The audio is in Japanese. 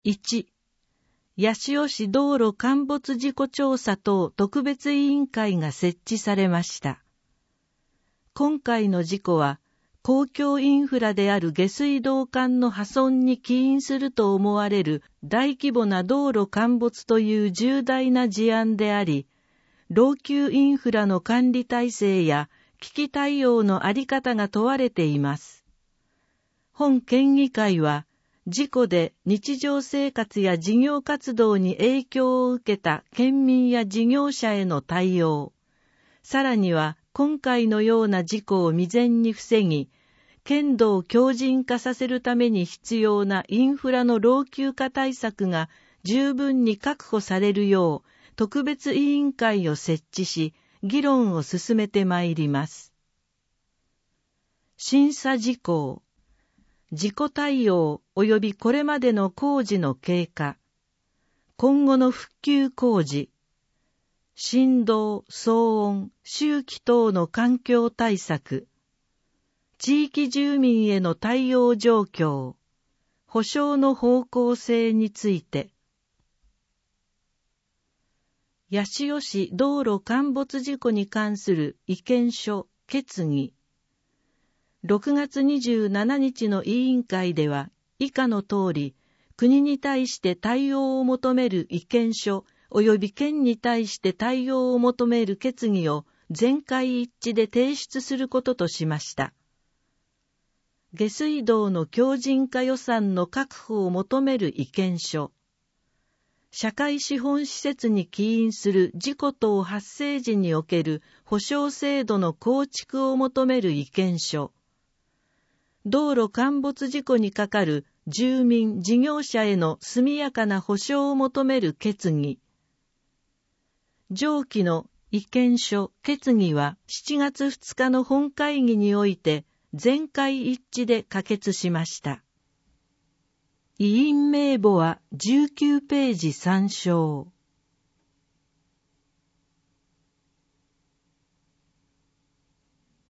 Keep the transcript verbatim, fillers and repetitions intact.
いち、八潮市道路陥没事故調査等特別委員会が設置されました。今回の事故は、公共インフラである下水道管の破損に起因すると思われる大規模な道路陥没という重大な事案であり、老朽インフラの管理体制や危機対応のあり方が問われています。本県議会は、事故で日常生活や事業活動に影響を受けた県民や事業者への対応、さらには今回のような事故を未然に防ぎ、県道を強靭化させるために必要なインフラの老朽化対策が十分に確保されるよう特別委員会を設置し、議論を進めてまいります。審査事項、事故対応及びこれまでの工事の経過、今後の復旧工事、振動、騒音、臭気等の環境対策、地域住民への対応状況、保障の方向性について、八潮市道路陥没事故に関する意見書、決議。ろくがつにじゅうしちにちの委員会では、以下の通り、国に対して対応を求める意見書及び県に対して対応を求める決議を全会一致で提出することとしました。下水道の強靭化予算の確保を求める意見書。社会資本施設に起因する事故等発生時における保障制度の構築を求める意見書。道路陥没事故にかかる住民・事業者への速やかな保障を求める決議。上記の意見書・決議はしちがつふつかの本会議において全会一致で可決しました。委員名簿はじゅうきゅうページ参照。